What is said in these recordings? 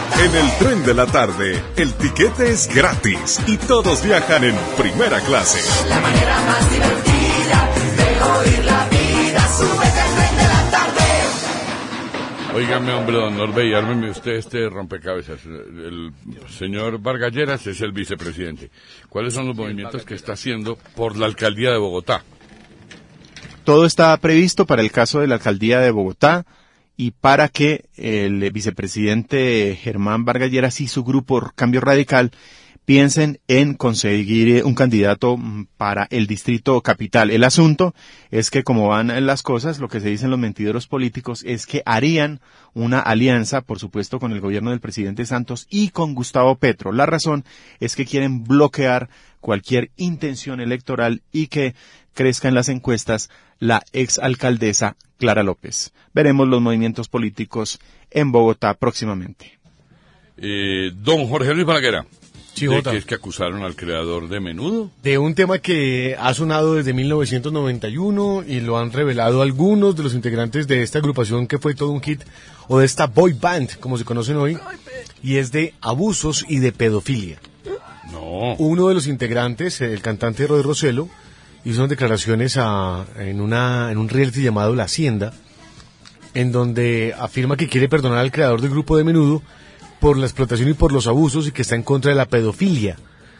En el tren de la tarde, el tiquete es gratis y todos viajan en primera clase. La manera más divertida de oír la vida, súbete al tren de la tarde. Óigame, hombre, don Norbey, ármeme usted este rompecabezas. El señor Vargas Lleras es el vicepresidente. ¿Cuáles son los movimientos que está haciendo por la alcaldía de Bogotá? Todo está previsto para el caso de la alcaldía de Bogotá y para que el vicepresidente Germán Vargas Lleras y su grupo Cambio Radical piensen en conseguir un candidato para el distrito capital. El asunto es que, como van las cosas, lo que se dicen los mentideros políticos es que harían una alianza, por supuesto, con el gobierno del presidente Santos y con Gustavo Petro. La razón es que quieren bloquear cualquier intención electoral y que crezca en las encuestas la exalcaldesa Clara López. Veremos los movimientos políticos en Bogotá próximamente. Don Jorge Luis Balaguer. Sí, ¿De qué es que acusaron al creador de Menudo? De un tema que ha sonado desde 1991 y lo han revelado algunos de los integrantes de esta agrupación que fue todo un hit, o de esta boy band, como se conocen hoy, y es de abusos y de pedofilia. No. Uno de los integrantes, el cantante Roy Rossello, hizo unas declaraciones en un reality llamado La Hacienda, en donde afirma que quiere perdonar al creador del grupo de Menudo por la explotación y por los abusos y que está en contra de la pedofilia.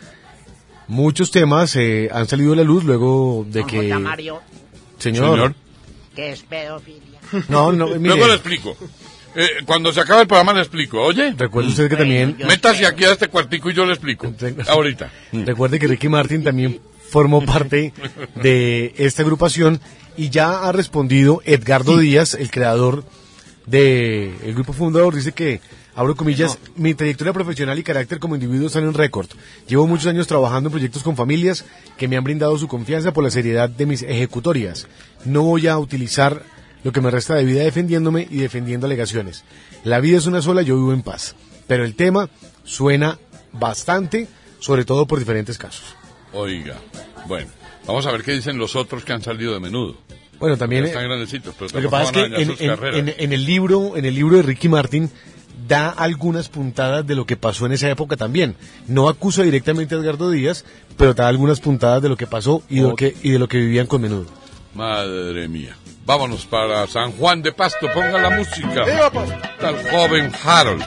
Muchos temas han salido a la luz luego de que... Mario. Señor. ¿Qué es pedofilia? No, mire. Luego le explico. Cuando se acabe el programa le explico. Oye. Recuerde usted que también... Métase aquí a este cuartico y yo le explico. Ahorita. Recuerde que Ricky Martin también formó parte de esta agrupación y ya ha respondido Edgardo Díaz, el creador del grupo fundador, dice que, abro comillas, mi trayectoria profesional y carácter como individuo están en récord. Llevo muchos años trabajando en proyectos con familias que me han brindado su confianza por la seriedad de mis ejecutorias. No voy a utilizar lo que me resta de vida defendiéndome y defendiendo alegaciones. La vida es una sola, yo vivo en paz. Pero el tema suena bastante, sobre todo por diferentes casos. Oiga, bueno, vamos a ver qué dicen los otros que han salido de Menudo. Bueno, también están grandecitos, pero lo que pasa es que en el libro de Ricky Martin da algunas puntadas de lo que pasó en esa época también. No acusa directamente a Edgardo Díaz, pero da algunas puntadas de lo que pasó y de lo que vivían con Menudo. Madre mía. Vámonos para San Juan de Pasto, ponga la música. Está el joven Harold.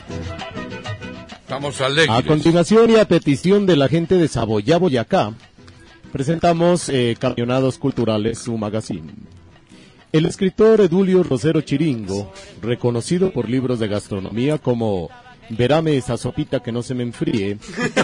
Estamos alegres. A continuación y a petición de la gente de Saboyá, Boyacá, presentamos Camionados Culturales, su magazine. El escritor Edulio Rosero Chiringo, reconocido por libros de gastronomía como Verame esa sopita que no se me enfríe,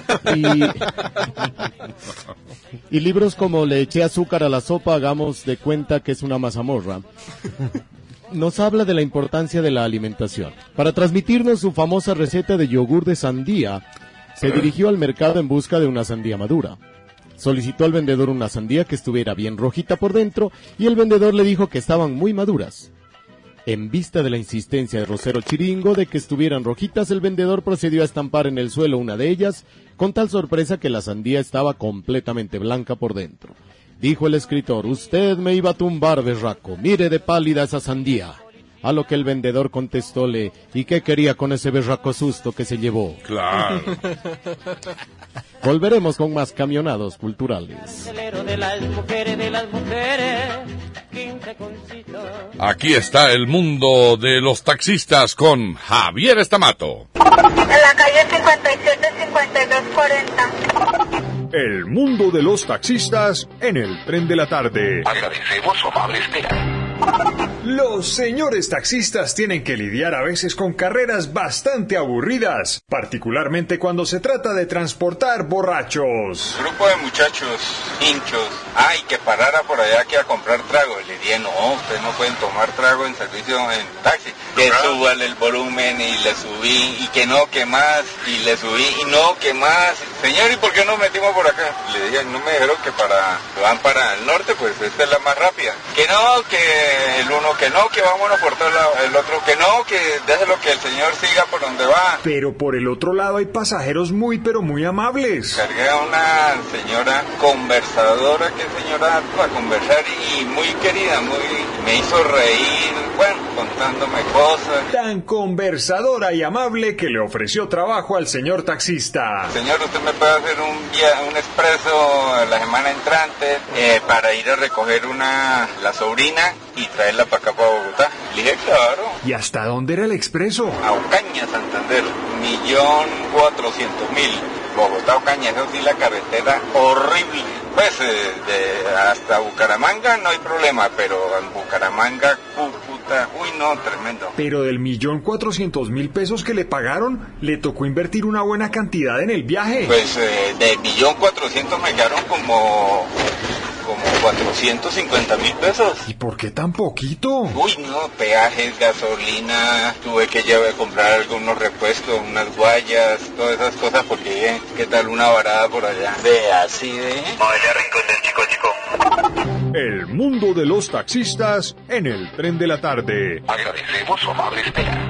y libros como Le eché azúcar a la sopa, hagamos de cuenta que es una mazamorra, nos habla de la importancia de la alimentación. Para transmitirnos su famosa receta de yogur de sandía, se dirigió al mercado en busca de una sandía madura. Solicitó al vendedor una sandía que estuviera bien rojita por dentro y el vendedor le dijo que estaban muy maduras. En vista de la insistencia de Rosero Chiringo de que estuvieran rojitas, el vendedor procedió a estampar en el suelo una de ellas, con tal sorpresa que la sandía estaba completamente blanca por dentro. Dijo el escritor: usted me iba a tumbar, berraco, mire de pálida esa sandía. A lo que el vendedor contestóle: ¿y qué quería con ese berraco susto que se llevó? Claro. Volveremos con más camionados culturales. Aquí está el mundo de los taxistas con Javier Estamato. En la calle 57-5240. El mundo de los taxistas en el tren de la tarde. Agradecemos su amable espera. Los señores taxistas tienen que lidiar a veces con carreras bastante aburridas, particularmente cuando se trata de transportar borrachos. Grupo de muchachos hinchos, que parara por allá que a comprar trago. Le dije, no, ustedes no pueden tomar trago en servicio en taxi. Que suban el volumen y le subí, y que no, que más, y le subí, y no, que más. Señor, ¿y por qué nos metimos por acá? Le dije, no me dijeron que van para el norte, pues esta es la más rápida. Que no, que el uno, que no, que vámonos por todo lado, el otro, que no, que déjelo que el señor siga por donde va. Bogotá. Pero por el otro lado hay pasajeros muy pero muy amables. Cargué a una señora conversadora, que señora para conversar y muy querida, me hizo reír, bueno, contándome cosas. Tan conversadora y amable que le ofreció trabajo al señor taxista. Señor, ¿usted me puede hacer un expreso la semana entrante para ir a recoger la sobrina y traerla para acá, para Bogotá? Le dije, claro. ¿Y hasta dónde era el expreso? A Ocaña, Santander, 1.400.000. Bogotá, Ocaña, eso sí, la carretera horrible. Pues hasta Bucaramanga no hay problema, pero en Bucaramanga, Cúcuta, uy no, tremendo. Pero del 1.400.000 pesos que le pagaron, le tocó invertir una buena cantidad en el viaje. Pues de 1.400.000 me quedaron como 450.000 pesos. ¿Y por qué tan poquito? Uy, no, peajes, gasolina, tuve que comprar algunos repuestos, unas guayas, todas esas cosas, porque qué tal una varada por allá. Vaya rincón del chico. El mundo de los taxistas en el tren de la tarde. Agradecemos su amable espera.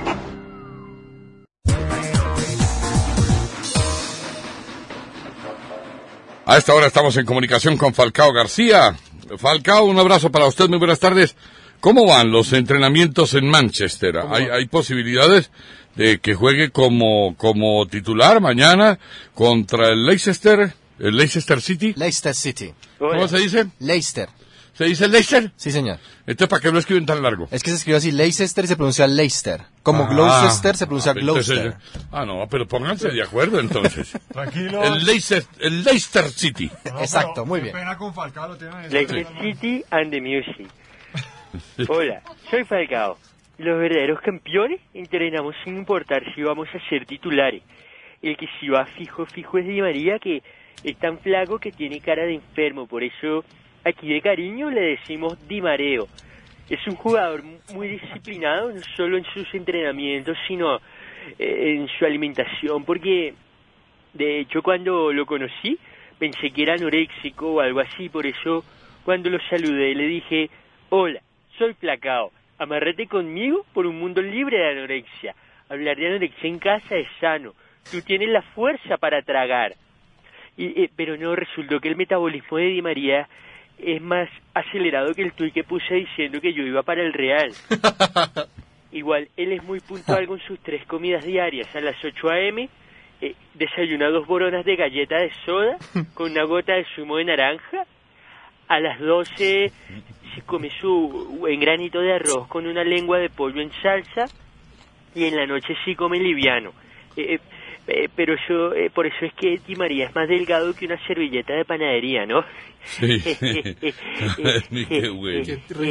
A esta hora estamos en comunicación con Falcao García. Falcao, un abrazo para usted, muy buenas tardes. ¿Cómo van los entrenamientos en Manchester? ¿Hay posibilidades de que juegue como titular mañana contra el Leicester City? Leicester City. ¿Cómo se dice? Leicester. ¿Se dice Leicester? Sí, señor. Entonces, ¿para qué lo escriben tan largo? Es que se escribe así, Leicester y se pronuncia Leicester. Como Gloucester se pronuncia Gloucester. No, pero pónganse de acuerdo entonces. Tranquilo. El Leicester City. Exacto, muy bien. Pena con Falcao, lo tienen Leicester City and the Music. Hola, soy Falcao. Los verdaderos campeones entrenamos sin importar si vamos a ser titulares. El que sí va fijo es Di María, que es tan flaco que tiene cara de enfermo, por eso aquí de cariño le decimos Di Mareo. Es un jugador muy disciplinado, no solo en sus entrenamientos, sino en su alimentación, porque de hecho cuando lo conocí pensé que era anoréxico o algo así, por eso cuando lo saludé le dije, hola, soy Falcao, amárrate conmigo por un mundo libre de anorexia. Hablar de anorexia en casa es sano, tú tienes la fuerza para tragar. Pero no, resultó que el metabolismo de Di María es más acelerado que el tuit que puse diciendo que yo iba para el Real. Igual, él es muy puntual con sus 3 comidas diarias. A las 8 a.m. Desayuna 2 boronas de galleta de soda con una gota de zumo de naranja. A las 12 se come su buen granito de arroz con una lengua de pollo en salsa. Y en la noche sí come liviano. Pero por eso es que Di María es más delgado que una servilleta de panadería, ¿no? Sí. Qué bueno.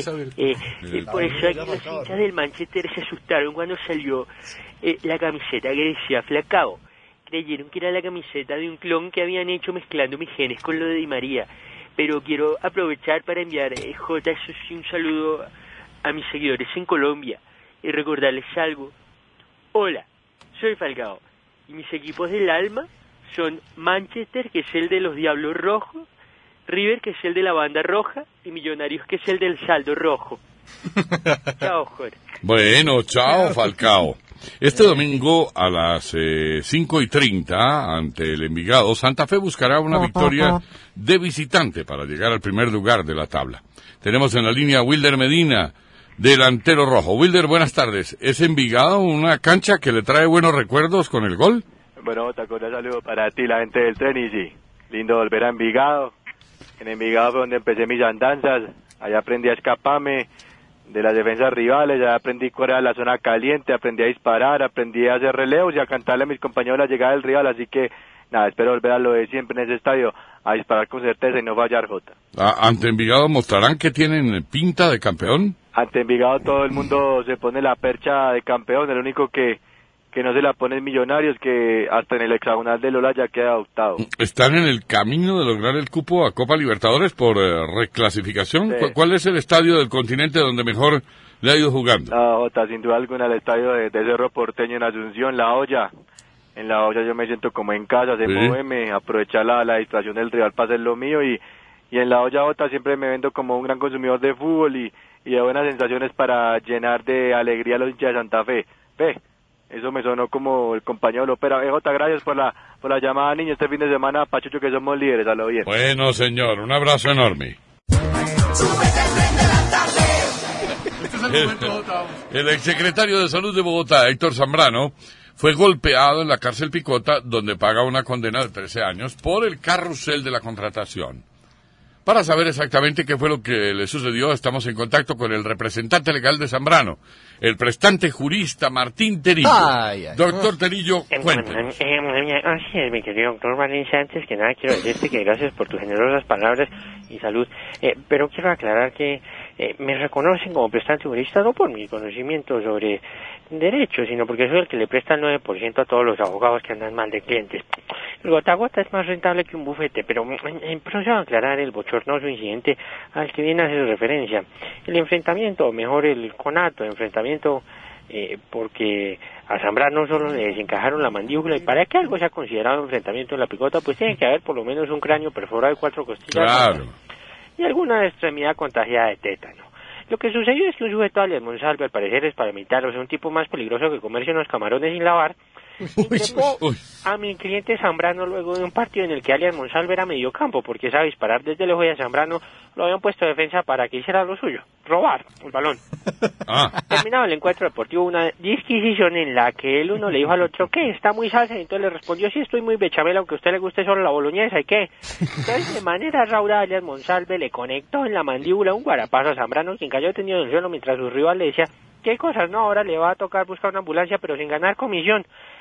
Por eso aquí los hinchas del Manchester se asustaron cuando salió la camiseta que decía Falcao. Creyeron que era la camiseta de un clon que habían hecho mezclando mis genes con lo de Di María. Pero quiero aprovechar para enviar, un saludo a mis seguidores en Colombia y recordarles algo. Hola, soy Falcao. Y mis equipos del alma son Manchester, que es el de los Diablos Rojos, River, que es el de la Banda Roja, y Millonarios, que es el del Saldo Rojo. Chao, Jorge. Bueno, chao, Falcao. Este domingo a las 5:30, ante el Envigado, Santa Fe buscará una victoria de visitante para llegar al primer lugar de la tabla. Tenemos en la línea a Wilder Medina, delantero rojo. Wilder, buenas tardes. ¿Es Envigado una cancha que le trae buenos recuerdos con el gol? Bueno, Taco, un saludo para ti, la gente del tren, y sí, lindo volver a Envigado. En Envigado fue donde empecé mis andanzas, allá aprendí a escaparme de las defensas rivales, allá aprendí cuál era la zona caliente, aprendí a disparar, aprendí a hacer relevos y a cantarle a mis compañeros la llegada del rival, así que nada, espero volver a lo de siempre en ese estadio, a disparar con certeza y no fallar, Jota. ¿Ante Envigado mostrarán que tienen pinta de campeón? Ante Envigado todo el mundo se pone la percha de campeón, el único que no se la pone es Millonarios, que hasta en el hexagonal de Lola ya queda octavo. ¿Están en el camino de lograr el cupo a Copa Libertadores por reclasificación? Sí. ¿Cuál es el estadio del continente donde mejor le ha ido jugando? No, Jota, sin duda alguna el estadio de Cerro Porteño en Asunción, La Olla. En La Olla yo me siento como en casa, se mueve, aprovechar la distracción del rival para hacer lo mío, y en La Olla, Jota, siempre me vendo como un gran consumidor de fútbol y de buenas sensaciones para llenar de alegría a los hinchas de Santa Fe. Eso me sonó como el compañero Lopera. Jota, gracias por la llamada, niño, este fin de semana, Pachucho, que somos líderes, a lo bien. Bueno, señor, un abrazo enorme. El exsecretario de Salud de Bogotá, Héctor Zambrano, fue golpeado en la cárcel Picota, donde paga una condena de 13 años por el carrusel de la contratación. Para saber exactamente qué fue lo que le sucedió, estamos en contacto con el representante legal de Zambrano, el prestante jurista Martín Terillo. Doctor Terillo, cuéntenos. Así es, mi querido doctor Valencia. Antes que nada quiero decirte que gracias por tus generosas palabras y salud. Pero quiero aclarar que me reconocen como prestante jurista no por mi conocimiento sobre derecho, sino porque soy el que le presta el 9% a todos los abogados que andan mal de clientes. El gota a gota es más rentable que un bufete, pero procedo a aclarar el bochornoso incidente al que viene a hacer referencia. El enfrentamiento, o mejor el conato enfrentamiento, porque a Zambrano solo le desencajaron la mandíbula, y para que algo sea considerado enfrentamiento en la Picota, pues tiene que haber por lo menos un cráneo perforado y 4 costillas. Claro. Y alguna extremidad contagiada de tétano. Lo que sucedió es que un sujeto alias Monsalve, al parecer es paramilitar, o sea, un tipo más peligroso que comerse unos camarones sin lavar, increpó a mi cliente Zambrano luego de un partido en el que alias Monsalve era mediocampo, porque sabe disparar desde lejos, y a Zambrano lo habían puesto de defensa para que hiciera lo suyo, robar el balón. Terminado el encuentro deportivo, una disquisición en la que el uno le dijo al otro, ¿qué? ¿Está muy salsa? Y entonces le respondió, sí, estoy muy bechamel, aunque a usted le guste solo la boloñesa, ¿y qué? Entonces, de manera rauda, alias Monsalve le conectó en la mandíbula un guarapazo a Zambrano, quien cayó tendido en el suelo mientras su rival le decía, ¿qué cosas? No, ahora le va a tocar buscar una ambulancia, pero sin ganar comisión.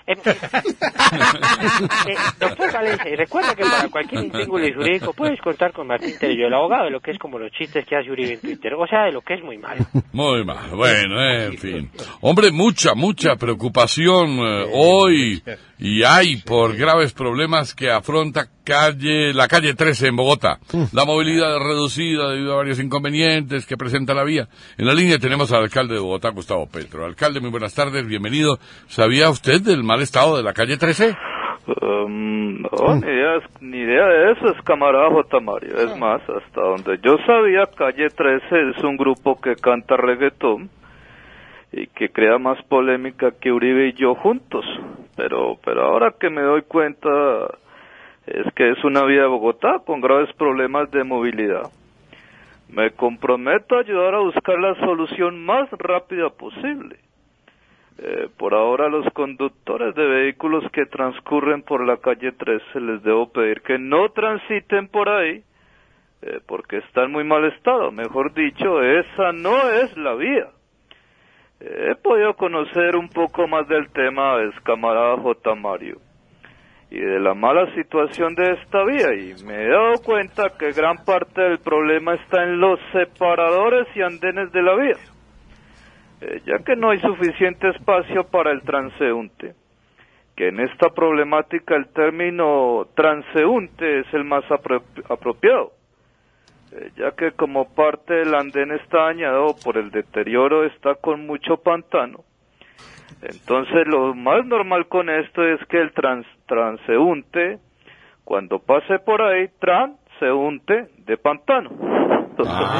Doctor Valencia, recuerda que para cualquier intríngulo jurídico puedes contar con Martín Terillo, el abogado de lo que es como los chistes que hace Uribe en Twitter, o sea, de lo que es muy malo. Muy mal, bueno, en fin. Hombre, mucha preocupación hoy y hay por graves problemas que afronta la calle 13 en Bogotá. La movilidad reducida debido a varios inconvenientes que presenta la vía. En la línea tenemos al alcalde de Bogotá, Gustavo Petro. Alcalde, muy buenas tardes, bienvenido. ¿Sabía usted del mal estado de la calle 13? No, ni idea de eso, es camarada J. Mario. Es más, hasta donde yo sabía, calle 13 es un grupo que canta reggaetón y que crea más polémica que Uribe y yo juntos. Pero ahora que me doy cuenta, es que es una vía de Bogotá con graves problemas de movilidad. Me comprometo a ayudar a buscar la solución más rápida posible. Por ahora, a los conductores de vehículos que transcurren por la calle 13 les debo pedir que no transiten por ahí, porque está en muy mal estado. Mejor dicho, esa no es la vía. He podido conocer un poco más del tema, camarada J. Mario, y de la mala situación de esta vía, y me he dado cuenta que gran parte del problema está en los separadores y andenes de la vía, ya que no hay suficiente espacio para el transeúnte, que en esta problemática el término transeúnte es el más apropiado, ya que como parte del andén está dañado por el deterioro, está con mucho pantano. Entonces lo más normal con esto es que el transeúnte, cuando pase por ahí, transeúnte de pantano. Qué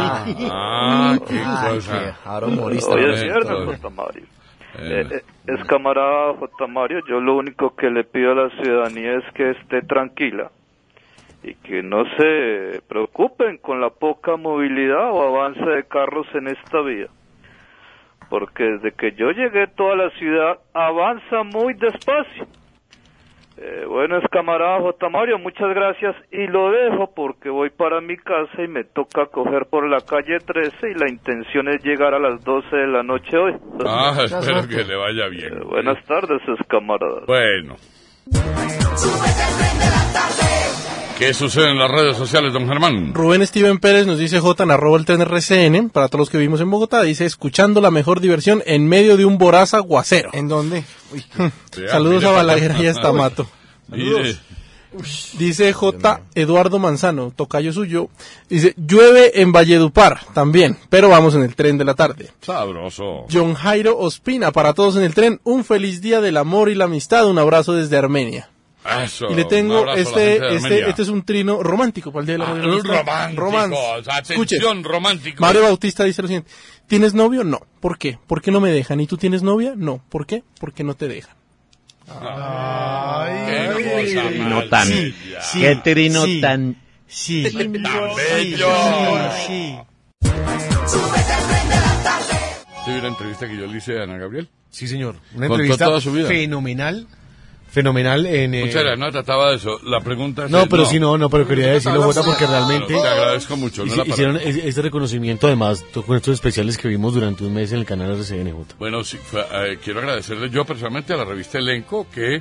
cosa. Ahora humorista. Hoy es viernes, J. Mario. Es camarada J. Mario, yo lo único que le pido a la ciudadanía es que esté tranquila y que no se preocupen con la poca movilidad o avance de carros en esta vía, porque desde que yo llegué toda la ciudad avanza muy despacio. Bueno, es camarada J. Mario, muchas gracias, y lo dejo porque voy para mi casa y me toca coger por la calle 13 y la intención es llegar a las 12 de la noche hoy. Espero que le vaya bien. Buenas tardes, es camarada. Bueno. ¿Qué sucede en las redes sociales, don Germán? Rubén Steven Pérez nos dice J en @el_tren_RCN, para todos los que vivimos en Bogotá, dice, escuchando la mejor diversión en medio de un voraz aguacero. ¿En dónde? Saludos a Balaguer y a Estamato. Dice J. Eduardo Manzano, tocayo suyo, dice, llueve en Valledupar también, pero vamos en el tren de la tarde. Sabroso. John Jairo Ospina, para todos en el tren, un feliz día del amor y la amistad, un abrazo desde Armenia. Eso, Y le un tengo abrazo a la gente de Armenia. este es un trino romántico para el Día de la Mujer. Romántico, atención, Escuche. romántico. Mario Bautista dice lo siguiente: ¿tienes novio? No. ¿Por qué? ¿Por qué no me dejan? ¿Y tú tienes novia? No. ¿Por qué? Porque no te dejan. Qué cosa No más tan. bella. Qué trino tan. Sí. Tan bello. Sí. ¿Te vio la entrevista que yo le hice a Ana Gabriel? Sí, señor. Una Contó entrevista toda su vida. fenomenal en... Muchas gracias, no trataba de eso. La pregunta es... No, pero sí, no, pero quería decirlo, Jota, porque realmente... Te agradezco mucho. No hicieron este reconocimiento, además, con estos especiales que vimos durante un mes en el canal RCN, Jota. Bueno, sí, quiero agradecerle yo personalmente a la revista Elenco que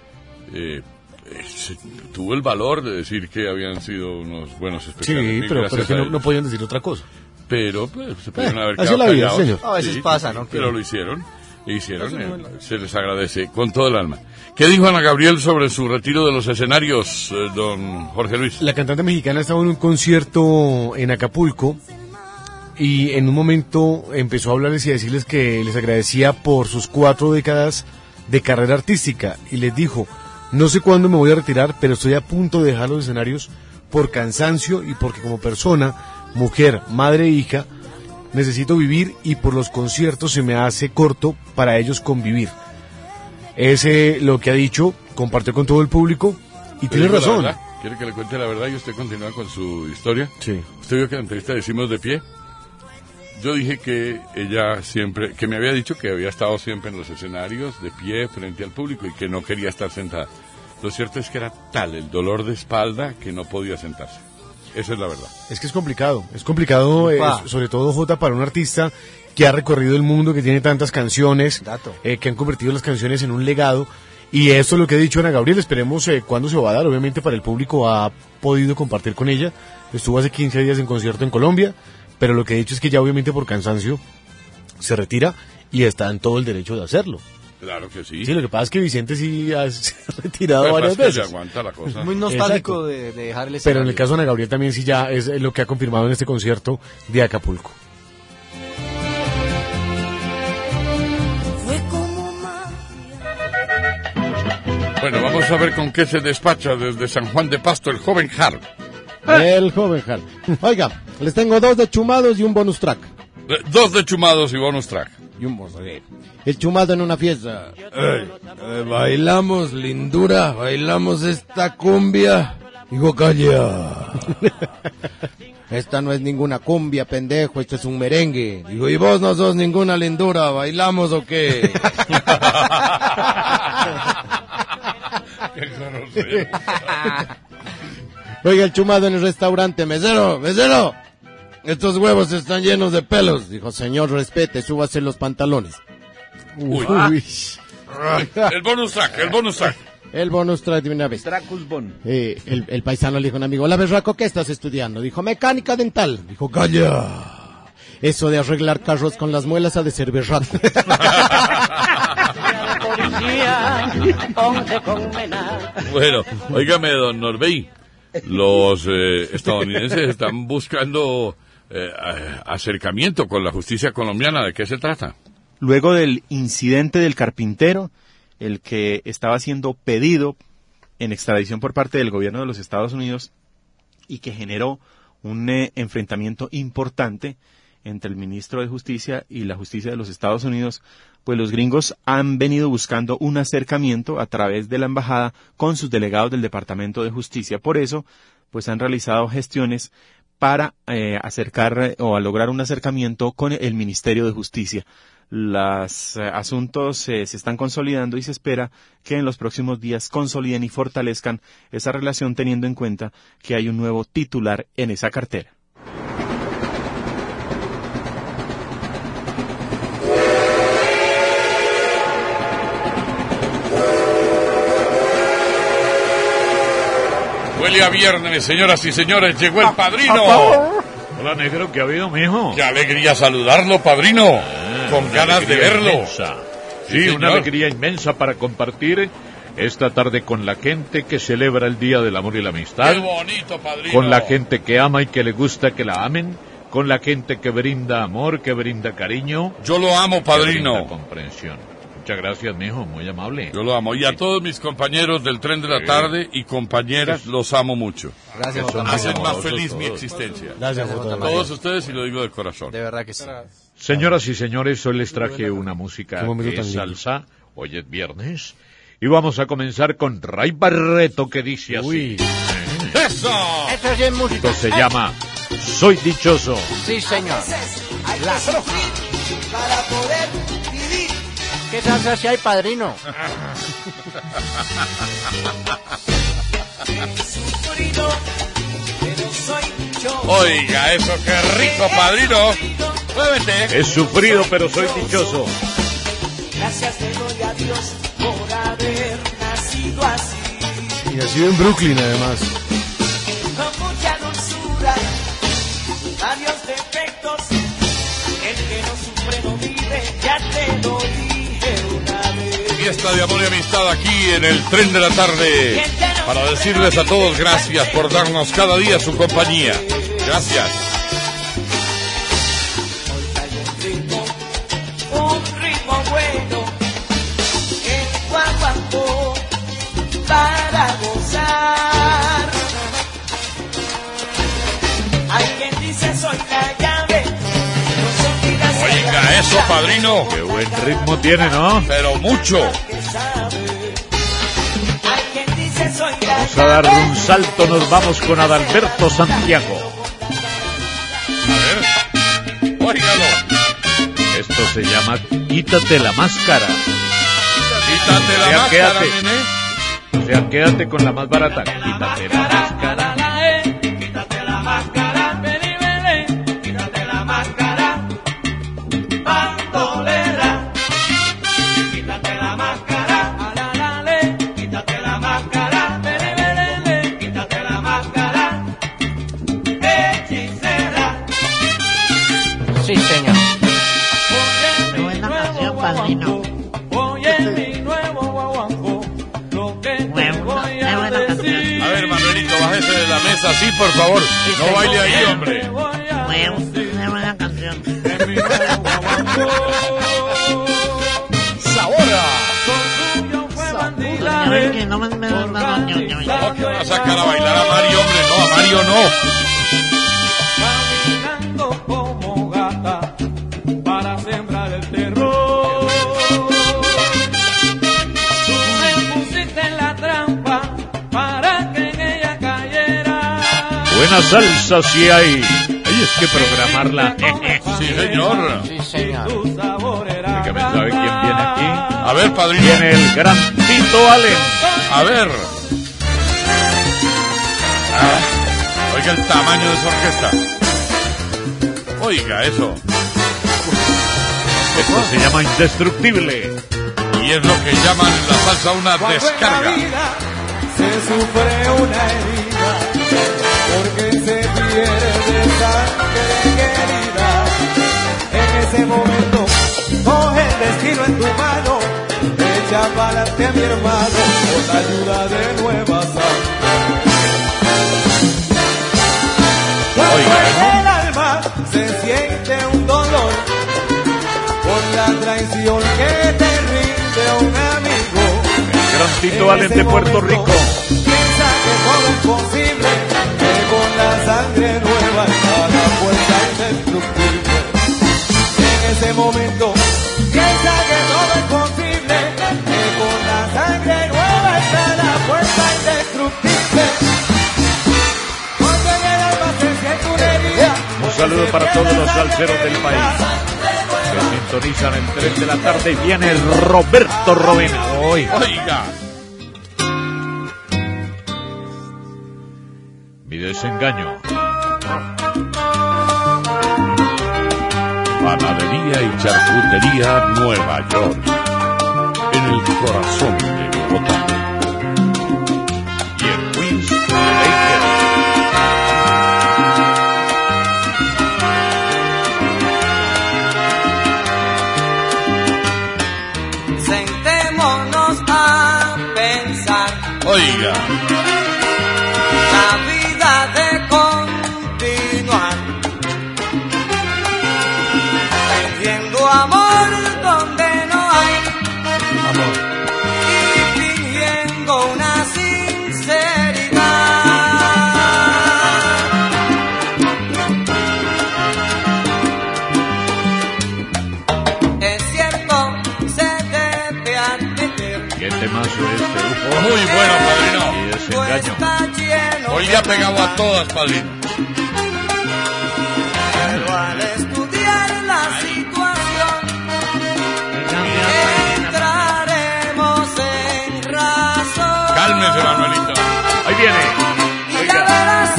tuvo el valor de decir que habían sido unos buenos especiales. Sí, pero es que no podían decir otra cosa. Pero pues, se pudieron haber así quedado la vida, callados. señor. A veces pasa, ¿no? Pero lo hicieron. Se les agradece con todo el alma. ¿Qué dijo Ana Gabriel sobre su retiro de los escenarios, don Jorge Luis? La cantante mexicana estaba en un concierto en Acapulco y en un momento empezó a hablarles y a decirles que les agradecía por sus 4 décadas de carrera artística y les dijo: no sé cuándo me voy a retirar, pero estoy a punto de dejar los escenarios por cansancio y porque como persona, mujer, madre e hija, necesito vivir y por los conciertos se me hace corto para ellos convivir. Ese lo que ha dicho, compartió con todo el público y tiene razón. ¿Quiere que le cuente la verdad y usted continúa con su historia? Sí. ¿Usted vio que en la entrevista decimos de pie? Yo dije que ella siempre, que me había dicho que había estado siempre en los escenarios, de pie, frente al público y que no quería estar sentada. Lo cierto es que era tal el dolor de espalda que no podía sentarse. Esa es la verdad. Es que es complicado sobre todo, Jota, para un artista que ha recorrido el mundo, que tiene tantas canciones, que han convertido las canciones en un legado. Y eso es lo que ha dicho Ana Gabriel. Esperemos cuándo se va a dar. Obviamente para el público ha podido compartir con ella. Estuvo hace 15 días en concierto en Colombia, pero lo que ha dicho es que ya obviamente por cansancio se retira y está en todo el derecho de hacerlo. Claro que sí. Sí, lo que pasa es que Vicente sí se ha retirado varias veces. Aguanta la cosa. Muy nostálgico de dejar el escenario. Pero en el caso de Ana Gabriel también sí ya es lo que ha confirmado en este concierto de Acapulco. Bueno, vamos a ver con qué se despacha desde San Juan de Pasto el joven Hart. El joven Hart. Oiga, les tengo 2 de chumados y un bonus track. 2 de chumados y bonus track. Y un bonus track. El chumado en una fiesta. Bailamos, lindura, bailamos esta cumbia. Digo, calla. Esta no es ninguna cumbia, pendejo, esto es un merengue. Digo, y vos no sos ninguna lindura, ¿bailamos o qué? Qué grosero. Oiga, el chumado en el restaurante. Mesero, mesero, estos huevos están llenos de pelos. Dijo, señor, respete, súbase los pantalones. Uy. El bonus track, el bonus track. El bonus track de una vez. Tracus Bon. El paisano le dijo a un amigo, la berraco, ¿qué estás estudiando? Dijo, mecánica dental. Dijo, calla. Eso de arreglar carros con las muelas ha de ser berraco. Bueno, óigame, don Norbey, los estadounidenses están buscando acercamiento con la justicia colombiana. ¿De qué se trata? Luego del incidente del carpintero, el que estaba siendo pedido en extradición por parte del gobierno de los Estados Unidos y que generó un enfrentamiento importante entre el ministro de Justicia y la justicia de los Estados Unidos, pues los gringos han venido buscando un acercamiento a través de la embajada con sus delegados del Departamento de Justicia. Por eso, pues han realizado gestiones para acercar o a lograr un acercamiento con el Ministerio de Justicia. Los asuntos se están consolidando y se espera que en los próximos días consoliden y fortalezcan esa relación, teniendo en cuenta que hay un nuevo titular en esa cartera. Huele a viernes, señoras y señores, llegó el padrino. Hola, negro, ¿qué ha habido, mijo? Qué alegría saludarlo, padrino. Con ganas de verlo. Inmensa. Sí, una alegría inmensa para compartir esta tarde con la gente que celebra el Día del Amor y la Amistad. Qué bonito, padrino. Con la gente que ama y que le gusta que la amen. Con la gente que brinda amor, que brinda cariño. Yo lo amo, padrino. Que brinda comprensión. Muchas gracias, mijo, muy amable. Yo lo amo. Y a todos mis compañeros del tren de la tarde y compañeras, los amo mucho. Gracias, hacen más feliz mi existencia. Gracias, todos ustedes, y lo digo de corazón. De verdad que sí. Señoras y señores, hoy les traje una música que es salsa. Hoy es viernes. Y vamos a comenzar con Ray Barreto, que dice así. ¡Eso! Eso sí es música. Esto se llama Soy Dichoso. Sí, señor. La troja para poder vivir. ¿Qué salsa si hay, padrino? Oiga, eso, qué rico, padrino. Muévete. He sufrido, pero soy dichoso. Gracias le doy a Dios por haber nacido así. Y nacido en Brooklyn, además. Con mucha dulzura, varios defectos. El que no sufre no vive, ya te lo dije una vez. Fiesta de amor y amistad aquí en el tren de la tarde. Para decirles a todos gracias por darnos cada día su compañía. Gracias. Un ritmo bueno, el guaguancó para gozar. Hay quien dice soy la llave. Oiga, eso, padrino. Qué buen ritmo tiene, ¿no? Pero mucho. Vamos a darle un salto, nos vamos con Adalberto Santiago. A ver, óigalo. Esto se llama Quítate la máscara. Quítate la máscara, nene. O sea, quédate con la más barata. Quítate la máscara. Quítate la máscara, vení, vení. Quítate la máscara, bandolera. Quítate la máscara, alalale. Quítate la máscara, vení, vení. Quítate la máscara, hechicera. Sí, señor. Qué buena canción, padrino. Oye, mi nuevo guaguancó, lo que te voy a decir. A ver, Manuelito, bájese de la mesa, sí, por favor. Sí, no señor. baile ahí, hombre. Qué buena canción. ¡Sabora! A ver, que no me No, que van a sacar a bailar a Mario, hombre, no, a Mario no. Caminando como gata para sembrar el terror. Tú me pusiste en la trampa para que en ella cayera. Buena salsa si hay. Hay es que programarla. Sí, señor. Sí, señor. Dígame, ¿sabe quién viene aquí? A ver, padrino. Viene el gran Tito Allen. A ver. Oiga el tamaño de su orquesta. Oiga eso. Esto se llama Indestructible. Y es lo que llaman en la salsa una descarga. Se sufre una herida porque se pierde sangre querida. En ese momento coge el destino en tu mano, echa para adelante a mi hermano con la ayuda de nueva sangre. En el alma se siente un dolor por la traición que te rinde un amigo. El gran Tito Allen de Puerto Rico. Piensa que todo es posible, que con la sangre nueva está la fuerza indestructible. En ese momento piensa que todo es posible, que con la sangre nueva está la fuerza indestructible. Cuando en el alma se siente una herida. Un saludo para todos los salseros del país que sintonizan el tren de la tarde. Viene Roberto Rovena hoy. Oiga. Mi desengaño. Panadería y charcutería Nueva York. En el corazón de Bogotá. Y en Queens, Lakers. Sentémonos a pensar. Oiga. La vida de continuar. Tendiendo amor donde no hay. temazo este. Muy bueno, padrino. Y desengaño. Hoy le ha pegado a todas, padrino. Pero al estudiar la situación, entraremos en razón. Cálmese, Manuelito. Ahí viene. Y ya verás.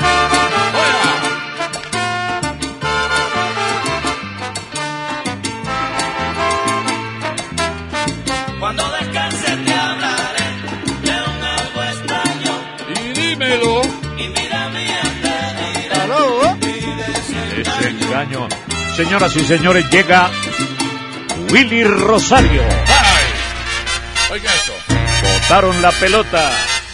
Cuando descanses te hablaré de un algo extraño. Y dímelo. Y mira mi Desengaño. Señoras y señores, llega Willy Rosario. ¡Ay! Oiga esto. Botaron la pelota.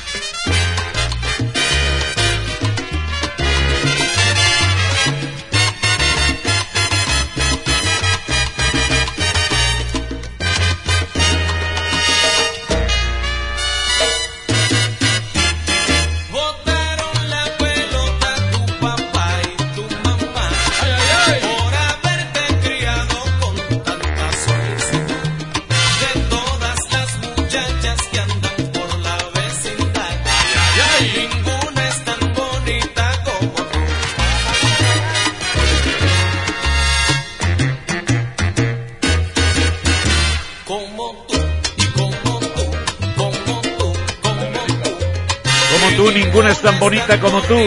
Ninguna es tan bonita como tú.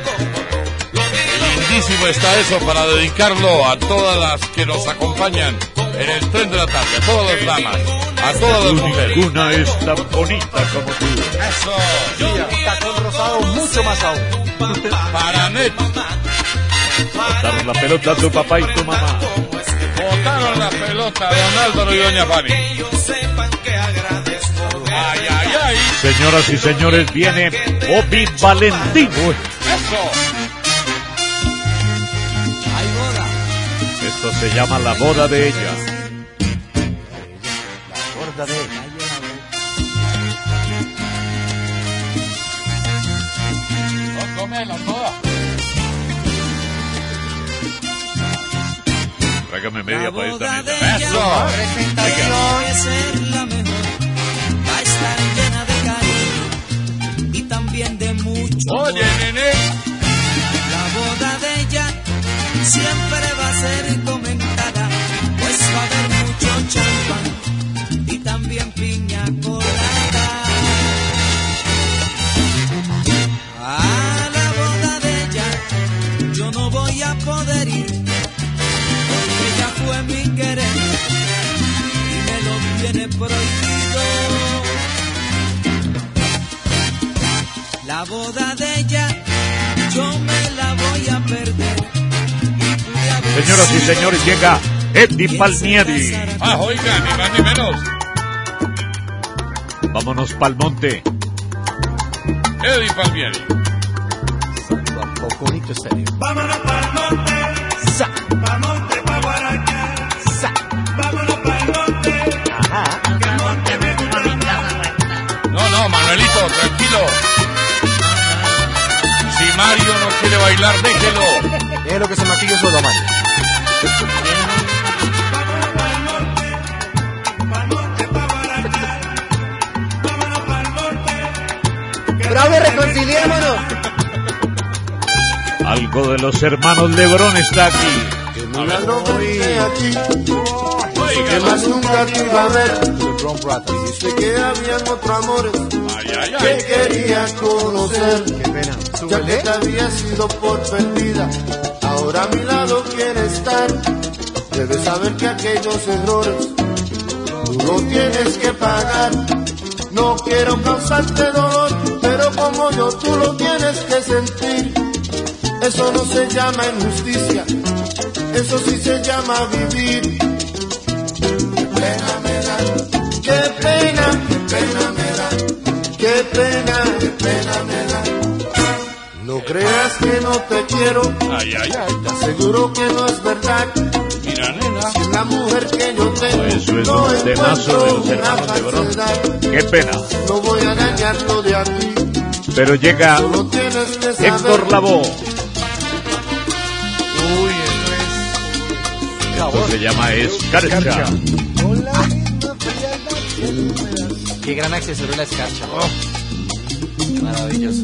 Lindísimo está eso para dedicarlo a todas las que nos acompañan en el tren de la tarde, a todas las damas, a todas las mujeres. Ninguna es tan bonita como tú. Eso. Sí, está con rosado mucho más aún. Para Net. Botaron la pelota a tu papá y tu mamá. Botaron la pelota de Don Álvaro y Doña Fanny. Ay, ay, ay. Señoras y señores, viene Bobby Valentín. Eso. Hay boda. Esto se llama La Boda de Ella. La gorda de ella. No, tómela toda. Tráigame media para esta mesa. Eso. Presentación es ser la mejor. Va a estar llena de cariño y también de mucho amor. Oye, nene. La boda de ella siempre va a ser comentada, pues va a haber mucho champán y también piña colada. A la boda de ella yo no voy a poder ir, porque ella fue mi querer y me lo tiene prohibido. La boda de ella yo me la voy a perder. Señoras y señores, llega Eddie Palmieri. Ah, oiga, ni más ni menos. Vámonos pa'l monte. Eddie Palmieri. Un poco bonito serio. Vámonos pa'l monte. Sa. Pa'l monte, pa' Guarachá. Sa. Vámonos pa'l monte. Ajá. Que el monte me gusta. No, Manuelito, tranquilo. Si Mario no quiere bailar, déjelo. Déjelo que se maquille solo, Mario. ¡Bravo, reconciliémonos! Algo de los hermanos Lebrón está aquí. Que milagro verte aquí. Que más nunca te iba a ver. Dijiste que habían otros amores que quería conocer. Qué pena. Ya que te había sido por perdida, ahora a mi lado quiere estar. Debes saber que aquellos errores tú lo tienes que pagar. No quiero causarte dolor, pero como yo tú lo tienes que sentir. Eso no se llama injusticia, eso sí se llama vivir. Qué pena me da, qué pena, qué pena me da, qué pena, qué pena me da. No creas que no te quiero, Ay, ay, ay. te aseguro que no es verdad. Mira, nena. Si es la mujer que yo tengo, Eso es no un temazo de los encuentro una hermanos Lebrón. falsedad. Qué pena. No voy a dañarlo de aquí, Pero llega solo tienes que saber. Héctor Lavoe. Uy, Esto se llama Escarcha. con la misma frialdad que tú me das. Qué gran accesorio la escarcha. Maravilloso.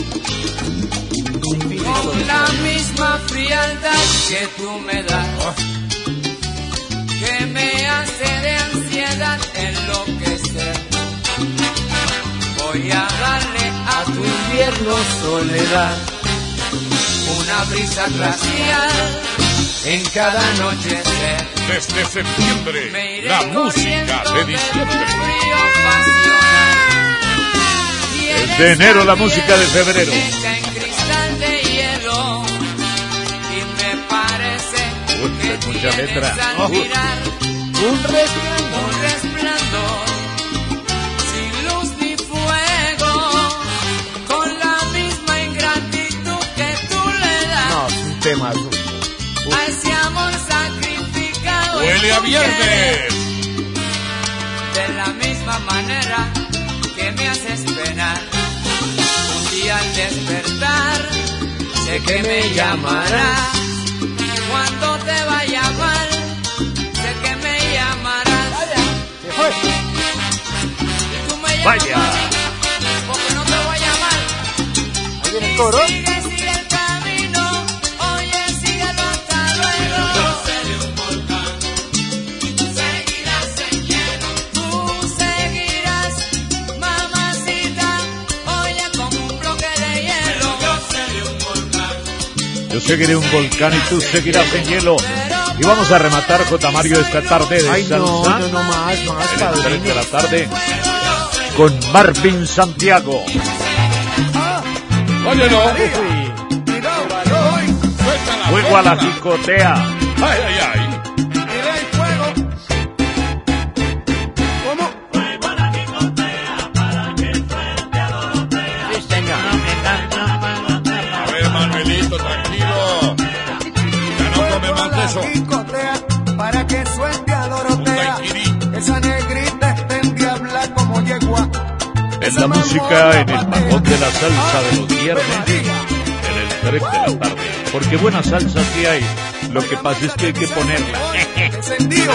Con la misma frialdad que tú me das, que me hace de ansiedad enloquecer. Voy a darle a tu invierno soledad una brisa glacial en cada anochecer. Desde septiembre, la música de diciembre. Desde enero, la música de febrero. En cristal de hielo, y me parece que mucha letra. al mirar un resplandor, sin luz ni fuego, con la misma ingratitud que tú le das. No, es un temazo. A ese amor sacrificado. ¡Huele a viernes! De la misma manera que me haces penar. Un día al despertar, sé que me llamarás. Cuando te vaya mal, sé que me llamarás. Se fue. Y tú me llamas, Vaya. porque no te voy a llamar. Ahí viene el coro. Sigue el camino, oye, síguelo hasta luego. Yo seré un volcán, tú seguirás en hielo. Tú seguirás, mamacita, oye, como un bloque de hielo. Yo seré un volcán. Yo seguiré un volcán y tú seguirás en hielo. Y vamos a rematar, J. Mario, esta tarde de Ay, no, salsa. no, más, En el padrino. 3 de la tarde con Marvin Santiago. Oye, no. Fuego a la jicotea. Ay, ay, ay. Sí, señor. A ver, Manuelito, tranquilo. Ya no come más de eso. Para que suelte a Dorotea, Un daiquiri. esa negrita está en diabla como yegua. Es la música en el vagón de la salsa de los viernes, en el 3 de la tarde. Porque buena salsa sí hay, lo que pasa es que hay que ponerla. Encendido.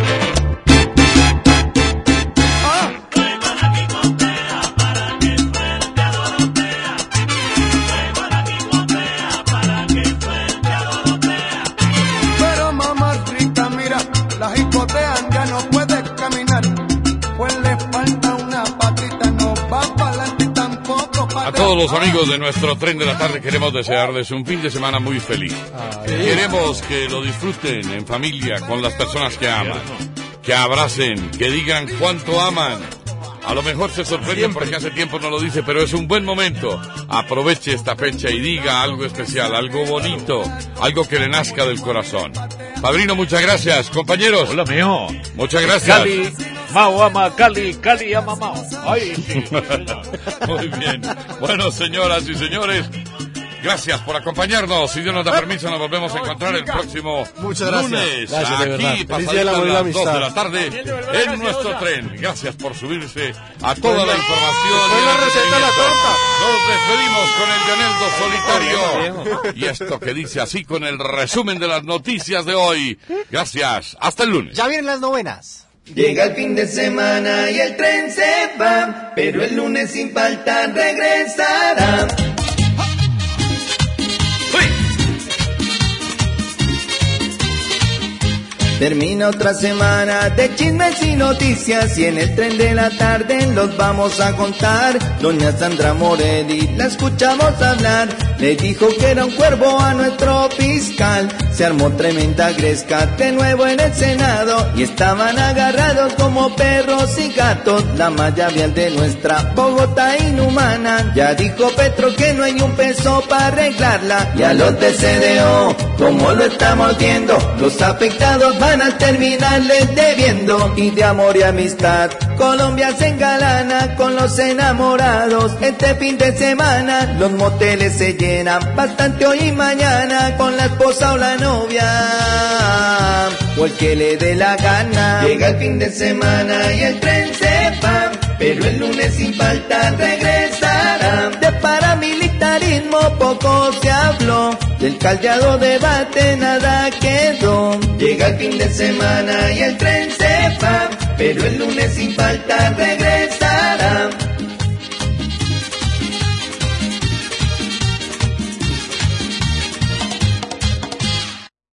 Pero mamá rica, mira, la jicotean, ya no puede caminar. Pues le falta una patita, no va para adelante y tampoco para A todos los amigos de nuestro tren de la tarde queremos desearles un fin de semana muy feliz. Queremos que lo disfruten en familia, con las personas que aman, que abracen, que digan cuánto aman. A lo mejor se sorprenden porque hace tiempo no lo dice, pero es un buen momento. Aproveche esta fecha y diga algo especial, algo bonito, algo que le nazca del corazón. Padrino, muchas gracias. Compañeros. Hola, mío. Muchas gracias. Cali, Mao ama Cali, Cali ama Mao. Ay, sí. Muy bien. Bueno, señoras y señores, gracias por acompañarnos. Si Dios nos da permiso, nos volvemos a encontrar el próximo Muchas gracias. lunes. Gracias, de verdad. Aquí, Feliz día del pasaditas amor y la las 2 de amistad. la tarde, en nuestro tren. Gracias por subirse a toda la información. y Buena el receta la entretenimiento. torta. Nos despedimos con el Llaneldo Solitario. Y esto que dice así con el resumen de las noticias de hoy. Gracias. Hasta el lunes. Ya vienen las novenas. Llega el fin de semana y el tren se va, pero el lunes sin falta regresará. Termina otra semana de chismes y noticias y en el tren de la tarde los vamos a contar. Doña Sandra Morelli la escuchamos hablar, le dijo que era un cuervo a nuestro fiscal. Se armó tremenda gresca de nuevo en el Senado y estaban agarrados como perros y gatos. La malla vial de nuestra Bogotá inhumana, ya dijo Petro que no hay un peso para arreglarla. Y a los de CDO, como lo estamos viendo, los afectados van a terminarles debiendo. Y de amor y amistad, Colombia se engalana con los enamorados. Este fin de semana los moteles se llenan bastante hoy y mañana con la esposa o la novia o el que le dé la gana. Llega el fin de semana y el tren se va, pero el lunes sin falta regresará. De paramilitarismo poco se habló, del callado debate nada quedó. Llega el fin de semana y el tren se va, pero el lunes sin falta regresa.